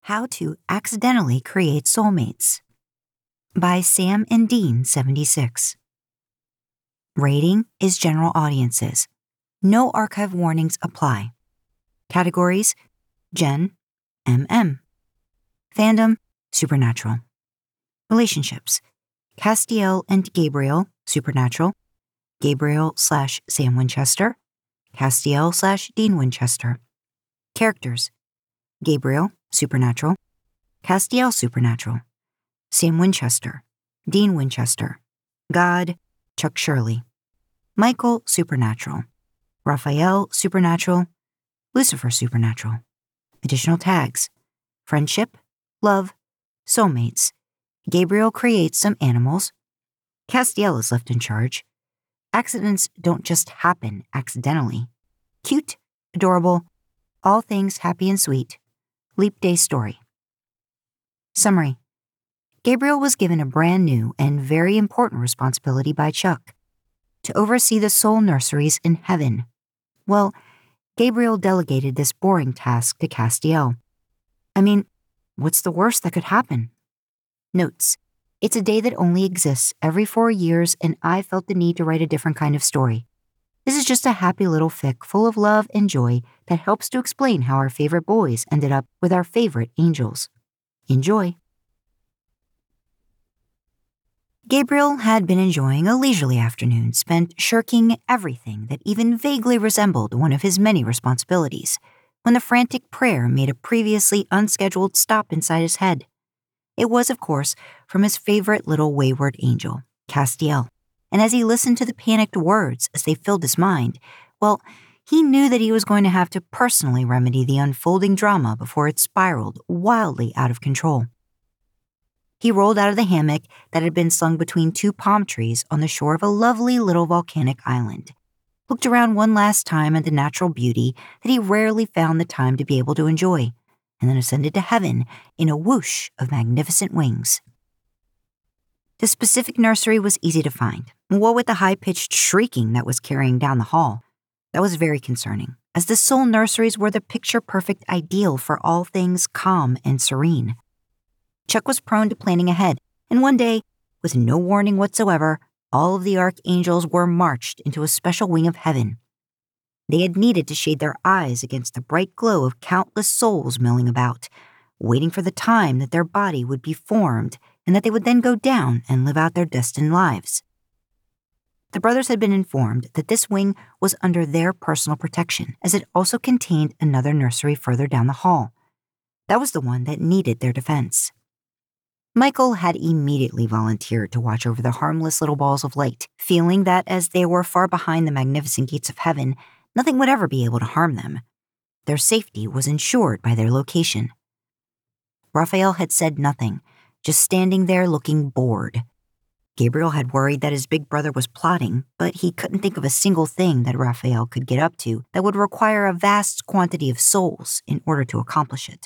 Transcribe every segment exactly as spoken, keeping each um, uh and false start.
How to Accidentally Create Soulmates by Sam and Dean seventy-six. Rating is general audiences. No archive warnings apply. Categories: Gen, M M. Fandom, Supernatural. Relationships: Castiel and Gabriel, Supernatural. Gabriel slash Sam Winchester. Castiel slash Dean Winchester. Characters: Gabriel, Supernatural. Castiel, Supernatural. Sam Winchester. Dean Winchester. God, Chuck Shirley. Michael, Supernatural. Raphael, Supernatural. Lucifer, Supernatural. Additional tags: friendship, love, soulmates. Gabriel creates some animals. Castiel is left in charge. Accidents don't just happen accidentally. Cute, adorable, all things happy and sweet. Leap Day story. Summary: Gabriel was given a brand new and very important responsibility by Chuck to oversee the soul nurseries in heaven. Well, Gabriel delegated this boring task to Castiel. I mean, what's the worst that could happen? Notes: it's a day that only exists every four years, and I felt the need to write a different kind of story. This is just a happy little fic full of love and joy that helps to explain how our favorite boys ended up with our favorite angels. Enjoy. Gabriel had been enjoying a leisurely afternoon spent shirking everything that even vaguely resembled one of his many responsibilities, when the frantic prayer made a previously unscheduled stop inside his head. It was, of course, from his favorite little wayward angel, Castiel, and as he listened to the panicked words as they filled his mind, well, he knew that he was going to have to personally remedy the unfolding drama before it spiraled wildly out of control. He rolled out of the hammock that had been slung between two palm trees on the shore of a lovely little volcanic island, looked around one last time at the natural beauty that he rarely found the time to be able to enjoy, and then ascended to heaven in a whoosh of magnificent wings. The specific nursery was easy to find. What with the high-pitched shrieking that was carrying down the hall, that was very concerning, as the soul nurseries were the picture-perfect ideal for all things calm and serene. Chuck was prone to planning ahead, and one day, with no warning whatsoever, all of the archangels were marched into a special wing of heaven. They had needed to shade their eyes against the bright glow of countless souls milling about, waiting for the time that their body would be formed and that they would then go down and live out their destined lives. The brothers had been informed that this wing was under their personal protection, as it also contained another nursery further down the hall. That was the one that needed their defense. Michael had immediately volunteered to watch over the harmless little balls of light, feeling that as they were far behind the magnificent gates of heaven, nothing would ever be able to harm them. Their safety was ensured by their location. Raphael had said nothing, just standing there looking bored. Gabriel had worried that his big brother was plotting, but he couldn't think of a single thing that Raphael could get up to that would require a vast quantity of souls in order to accomplish it.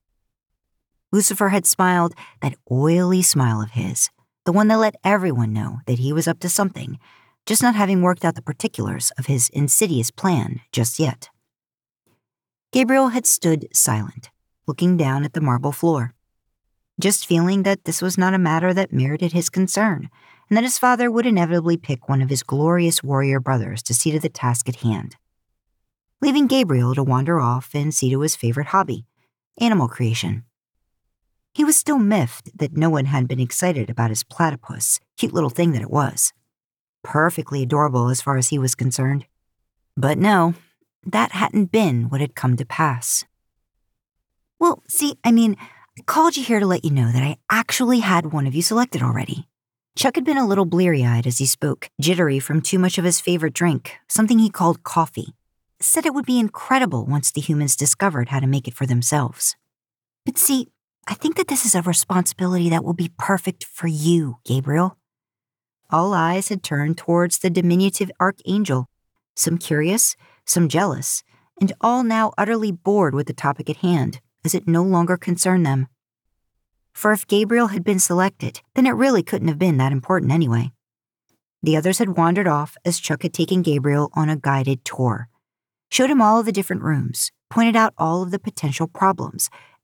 Lucifer had smiled that oily smile of his, the one that let everyone know that he was up to something, just not having worked out the particulars of his insidious plan just yet. Gabriel had stood silent, looking down at the marble floor, just feeling that this was not a matter that merited his concern, and that his father would inevitably pick one of his glorious warrior brothers to see to the task at hand, leaving Gabriel to wander off and see to his favorite hobby, animal creation. He was still miffed that no one had been excited about his platypus, cute little thing that it was. Perfectly adorable as far as he was concerned. But no, that hadn't been what had come to pass. Well, see, I mean, I called you here to let you know that I actually had one of you selected already. Chuck had been a little bleary-eyed as he spoke, jittery from too much of his favorite drink, something he called coffee. Said it would be incredible once the humans discovered how to make it for themselves. But see, I think that this is a responsibility that will be perfect for you, Gabriel. All eyes had turned towards the diminutive archangel, some curious, some jealous, and all now utterly bored with the topic at hand, as it no longer concerned them. For if Gabriel had been selected, then it really couldn't have been that important anyway. The others had wandered off as Chuck had taken Gabriel on a guided tour, showed him all of the different rooms, pointed out all of the potential problems,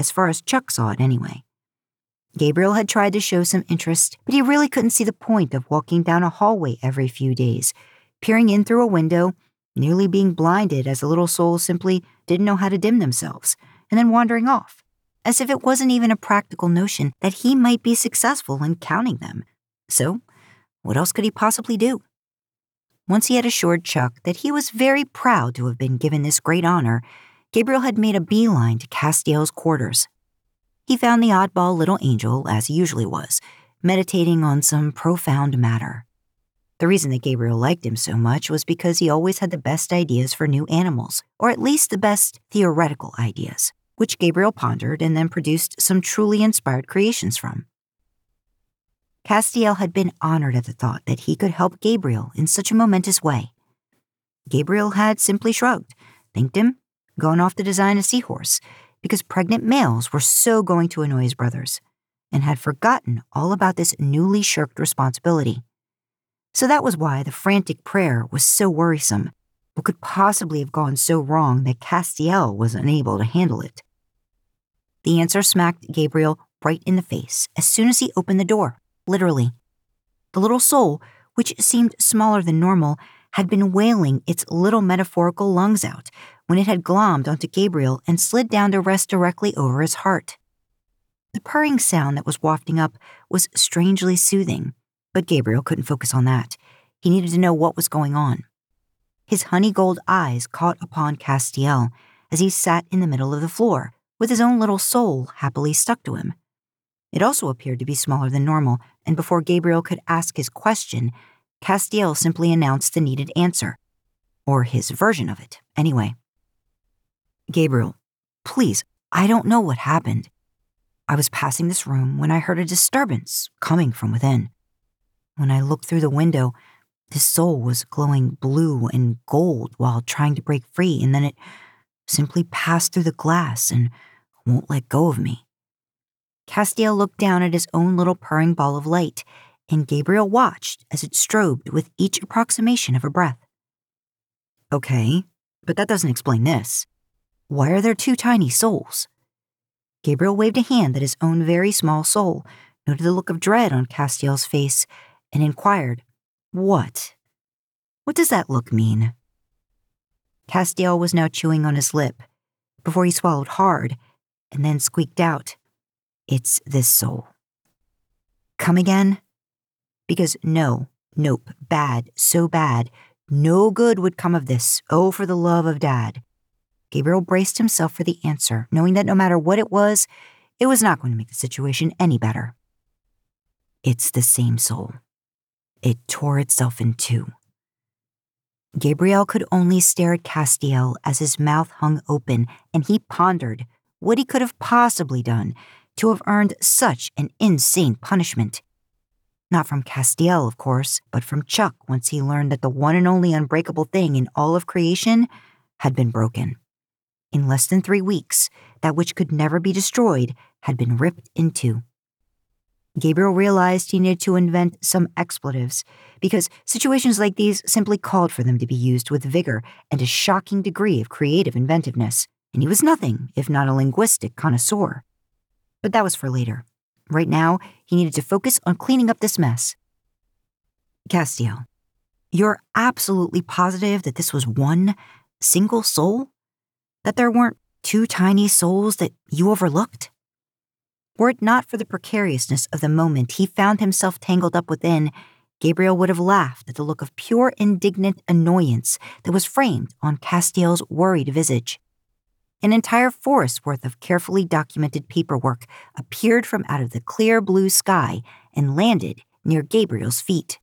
as far as Chuck saw it anyway. Gabriel had tried to show some interest, but he really couldn't see the point of walking down a hallway every few days, peering in through a window, nearly being blinded as the little souls simply didn't know how to dim themselves, and then wandering off, as if it wasn't even a practical notion that he might be successful in counting them. So, what else could he possibly do? Once he had assured Chuck that he was very proud to have been given this great honor, Gabriel had made a beeline to Castiel's quarters. He found the oddball little angel, as he usually was, meditating on some profound matter. The reason that Gabriel liked him so much was because he always had the best ideas for new animals, or at least the best theoretical ideas, which Gabriel pondered and then produced some truly inspired creations from. Castiel had been honored at the thought that he could help Gabriel in such a momentous way. Gabriel had simply shrugged, thanked him, gone off to design a seahorse, because pregnant males were so going to annoy his brothers, and had forgotten all about this newly shirked responsibility. So that was why the frantic prayer was so worrisome. What could possibly have gone so wrong that Castiel was unable to handle it? The answer smacked Gabriel right in the face as soon as he opened the door, literally. The little soul, which seemed smaller than normal, had been wailing its little metaphorical lungs out when it had glommed onto Gabriel and slid down to rest directly over his heart. The purring sound that was wafting up was strangely soothing, but Gabriel couldn't focus on that. He needed to know what was going on. His honey-gold eyes caught upon Castiel as he sat in the middle of the floor, with his own little soul happily stuck to him. It also appeared to be smaller than normal, and before Gabriel could ask his question, Castiel simply announced the needed answer. Or his version of it, anyway. Gabriel, please, I don't know what happened. I was passing this room when I heard a disturbance coming from within. When I looked through the window, this soul was glowing blue and gold while trying to break free, and then it simply passed through the glass and won't let go of me. Castiel looked down at his own little purring ball of light, and Gabriel watched as it strobed with each approximation of a breath. Okay, but that doesn't explain this. Why are there two tiny souls? Gabriel waved a hand at his own very small soul, noted the look of dread on Castiel's face, and inquired, What? What does that look mean? Castiel was now chewing on his lip, before he swallowed hard, and then squeaked out, It's this soul. Come again? Because no, nope, bad, so bad, no good would come of this, oh, for the love of Dad. Gabriel braced himself for the answer, knowing that no matter what it was, it was not going to make the situation any better. It's the same soul. It tore itself in two. Gabriel could only stare at Castiel as his mouth hung open, and he pondered what he could have possibly done to have earned such an insane punishment. Not from Castiel, of course, but from Chuck once he learned that the one and only unbreakable thing in all of creation had been broken. In less than three weeks, that which could never be destroyed had been ripped in two. Gabriel realized he needed to invent some expletives, because situations like these simply called for them to be used with vigor and a shocking degree of creative inventiveness, and he was nothing if not a linguistic connoisseur. But that was for later. Right now, he needed to focus on cleaning up this mess. Castiel, you're absolutely positive that this was one single soul? That there weren't two tiny souls that you overlooked? Were it not for the precariousness of the moment he found himself tangled up within, Gabriel would have laughed at the look of pure indignant annoyance that was framed on Castiel's worried visage. An entire forest's worth of carefully documented paperwork appeared from out of the clear blue sky and landed near Gabriel's feet.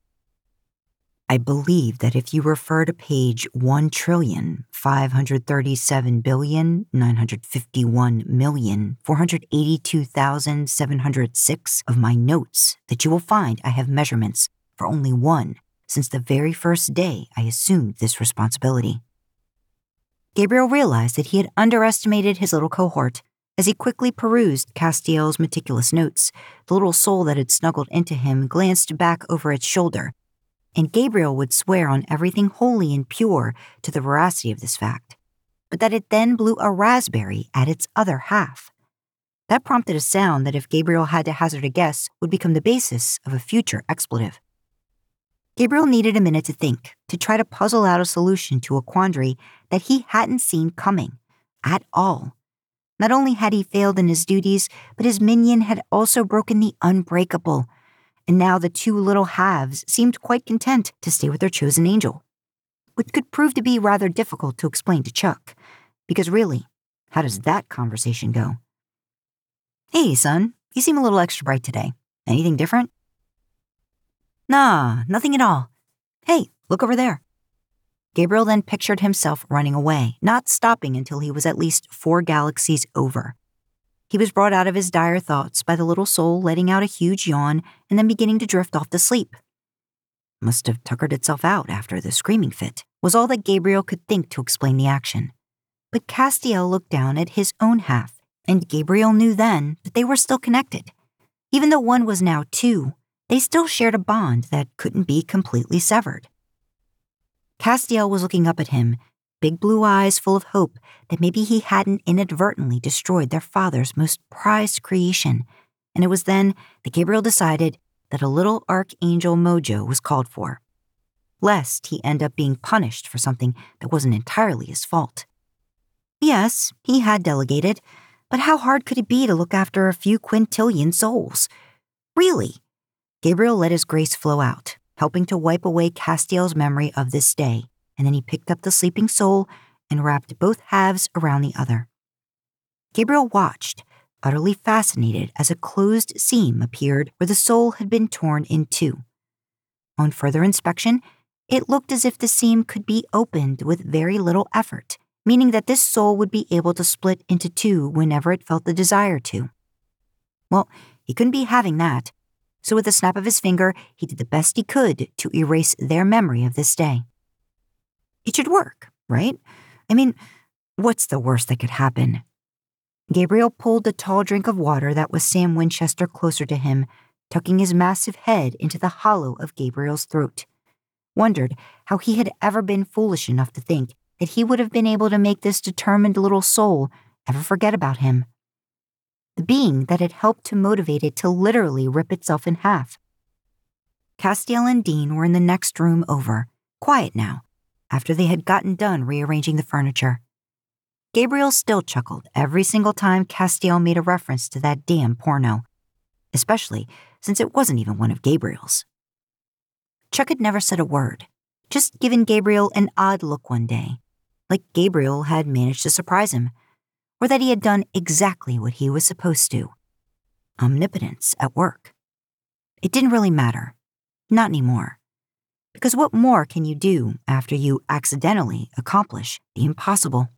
I believe that if you refer to page one trillion, five hundred thirty-seven billion, nine hundred fifty-one million, four hundred eighty-two thousand, seven hundred six of my notes, that you will find I have measurements for only one since the very first day I assumed this responsibility. Gabriel realized that he had underestimated his little cohort. As he quickly perused Castiel's meticulous notes, the little soul that had snuggled into him glanced back over its shoulder, and Gabriel would swear on everything holy and pure to the veracity of this fact, but that it then blew a raspberry at its other half. That prompted a sound that, if Gabriel had to hazard a guess, would become the basis of a future expletive. Gabriel needed a minute to think, to try to puzzle out a solution to a quandary that he hadn't seen coming at all. Not only had he failed in his duties, but his minion had also broken the unbreakable, and now the two little halves seemed quite content to stay with their chosen angel, which could prove to be rather difficult to explain to Chuck, because really, how does that conversation go? "Hey, son, you seem a little extra bright today. Anything different?" "Nah, nothing at all. Hey, look over there." Gabriel then pictured himself running away, not stopping until he was at least four galaxies over. He was brought out of his dire thoughts by the little soul letting out a huge yawn and then beginning to drift off to sleep. Must have tuckered itself out after the screaming fit, was all that Gabriel could think to explain the action. But Castiel looked down at his own half, and Gabriel knew then that they were still connected. Even though one was now two, they still shared a bond that couldn't be completely severed. Castiel was looking up at him, big blue eyes full of hope that maybe he hadn't inadvertently destroyed their father's most prized creation, and it was then that Gabriel decided that a little archangel mojo was called for, lest he end up being punished for something that wasn't entirely his fault. Yes, he had delegated, but how hard could it be to look after a few quintillion souls? Really? Gabriel let his grace flow out, helping to wipe away Castiel's memory of this day, and then he picked up the sleeping soul and wrapped both halves around the other. Gabriel watched, utterly fascinated, as a closed seam appeared where the soul had been torn in two. On further inspection, it looked as if the seam could be opened with very little effort, meaning that this soul would be able to split into two whenever it felt the desire to. Well, he couldn't be having that, so with a snap of his finger, he did the best he could to erase their memory of this day. It should work, right? I mean, what's the worst that could happen? Gabriel pulled the tall drink of water that was Sam Winchester closer to him, tucking his massive head into the hollow of Gabriel's throat. Wondered how he had ever been foolish enough to think that he would have been able to make this determined little soul ever forget about him. The being that had helped to motivate it to literally rip itself in half. Castiel and Dean were in the next room over, quiet now, after they had gotten done rearranging the furniture. Gabriel still chuckled every single time Castiel made a reference to that damn porno, especially since it wasn't even one of Gabriel's. Chuck had never said a word, just given Gabriel an odd look one day, like Gabriel had managed to surprise him, or that he had done exactly what he was supposed to. Omnipotence at work. It didn't really matter. Not anymore. Because what more can you do after you accidentally accomplish the impossible?